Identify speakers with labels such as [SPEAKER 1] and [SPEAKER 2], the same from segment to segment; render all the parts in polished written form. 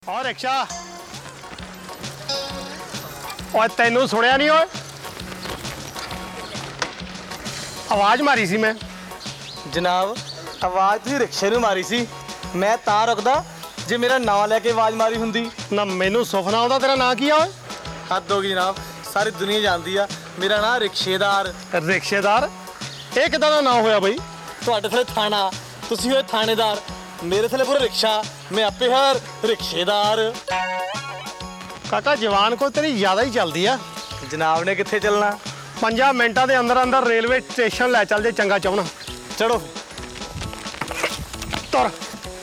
[SPEAKER 1] और रिक्शा और तेनू सुनिया नहीं हो आवाज मारी सी मैं
[SPEAKER 2] जनाब आवाज़ तुसीं रिक्शे नूं मारी सी मैं तां रुकदा जे मेरा नाम लैके आवाज़ मारी हुंदी
[SPEAKER 1] ना मैनू सुफना आउंदा तेरा नाम की आ ओए
[SPEAKER 2] हद हो गई जनाब सारी दुनिया जानती आ मेरा नाम रिक्शेदार
[SPEAKER 1] रिक्शेदार ये किदां दा नाम होया बई
[SPEAKER 2] तुहाडे थले थाना तुसीं होए थानेदार मेरे थले पूरा रिक्शा मैं आपे हर रिक्शेदार
[SPEAKER 1] काका जवान को तेरी ज्यादा ही चलती है
[SPEAKER 2] जनाब ने कित्थे चलना
[SPEAKER 1] 5 मिनटां दे अंदर अंदर रेलवे स्टेशन लै चल जे चंगा चाहना
[SPEAKER 2] चढ़ो
[SPEAKER 1] तुर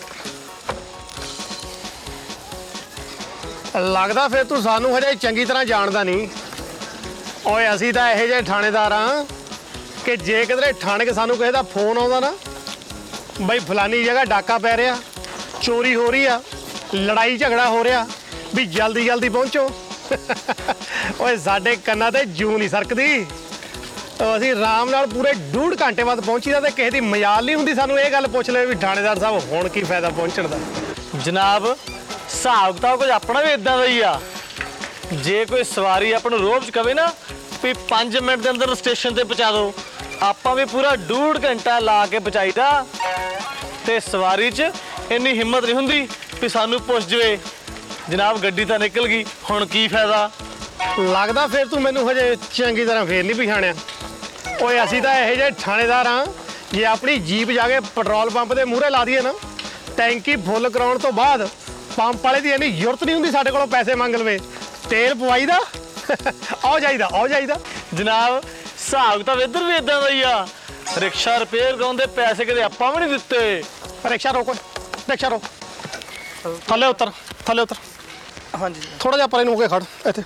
[SPEAKER 1] लगदा फिर तू सानू हजे चंगी तरह जानदा नहीं ओए असीं तां इहो ਜਿਹੇ थाणेदार हाँ कि जे किधरे थाणे के सानू किसी दा फोन आउंदा ना बई फलानी जगह डाका पै रहा चोरी हो रही आ लड़ाई झगड़ा हो रहा भी जल्दी जल्दी पहुंचो ओए साडे कन्नां ते जूं नहीं सरकदी ਅਸੀਂ ਆਰਾਮ ਨਾਲ ਪੂਰੇ 2.5 ਘੰਟੇ ਬਾਅਦ ਪਹੁੰਚੀਦਾ ਤੇ ਕਿਸੇ ਦੀ ਮਜਾਲ ਨਹੀਂ ਹੁੰਦੀ ਸਾਨੂੰ ਇਹ ਗੱਲ ਪੁੱਛ ਲੈ ਵੀ ਥਾਣੇਦਾਰ ਸਾਹਿਬ ਹੁਣ ਕੀ ਫਾਇਦਾ ਪਹੁੰਚਣ ਦਾ
[SPEAKER 2] जनाब हिसाब किताब कुछ अपना भी इदा ही आ जे कोई सवारी अपन रोब च कवे ना भी 5 मिनट के अंदर स्टेशन ते पहुंचा दो आपां भी पूरा 2.5 घंटा ला के पहुंचाईदा ते सवारी च इन्नी हिम्मत नहीं हुंदी भी सानू पुछ जाए जनाब गड्डी तां निकल गई हुण की फायदा
[SPEAKER 1] ਲੱਗਦਾ ਫਿਰ ਤੂੰ ਮੈਨੂੰ ਹਜੇ ਚੰਗੀ ਤਰ੍ਹਾਂ ਫੇਰ ਨਹੀਂ ਪਛਾਣਿਆ ਓਏ ਅਸੀਂ ਤਾਂ ਇਹੋ ਜਿਹੇ ਥਾਣੇਦਾਰ ਹਾਂ ਜੇ ਆਪਣੀ ਜੀਪ ਜਾ ਕੇ ਪੈਟਰੋਲ ਪੰਪ ਦੇ ਮੂਹਰੇ ਲਾ ਦਈਏ ਨਾ ਟੈਂਕੀ ਫੁੱਲ ਕਰਾਉਣ ਤੋਂ ਬਾਅਦ ਪੰਪ ਵਾਲੇ ਦੀ ਇੰਨੀ ਜ਼ਰੂਰਤ ਨਹੀਂ ਹੁੰਦੀ ਸਾਡੇ ਕੋਲੋਂ ਪੈਸੇ ਮੰਗ ਲਵੇ ਤੇਲ ਪਵਾਈਦਾ ਆਉ ਜਾਈਦਾ
[SPEAKER 2] जनाब हिसाब किताब इधर भी इदा ही आ रिक्शा रिपेयर कराउंदे पैसे कदे आपां भी नहीं दित्ते
[SPEAKER 1] रिक्शा रोक रिक्शा रोक थल्ले उतर
[SPEAKER 2] हाँ जी
[SPEAKER 1] थोड़ा जिहा परे ਨੂੰ ਹੋ ਕੇ ਖੜ ਇੱਥੇ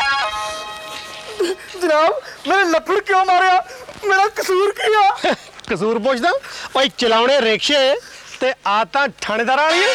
[SPEAKER 2] जनाब मेरे लफड़ क्यों मारिया मेरा कसूर की आ
[SPEAKER 1] ਕਸੂਰ ਪੁੱਛਦਾ ਓਏ ਚਲਾਉਣੇ ਰਿਕਸ਼ੇ ਤੇ ਆ ਤਾਂ ਥਾਣੇਦਾਰਾਂ ਵਾਲੀਆਂ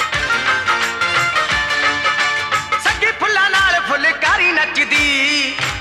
[SPEAKER 3] ਸੱਗੀ ਫੁੱਲਾਂ ਨਾਲ ਫੁਲਕਾਰੀ ਨੱਚਦੀ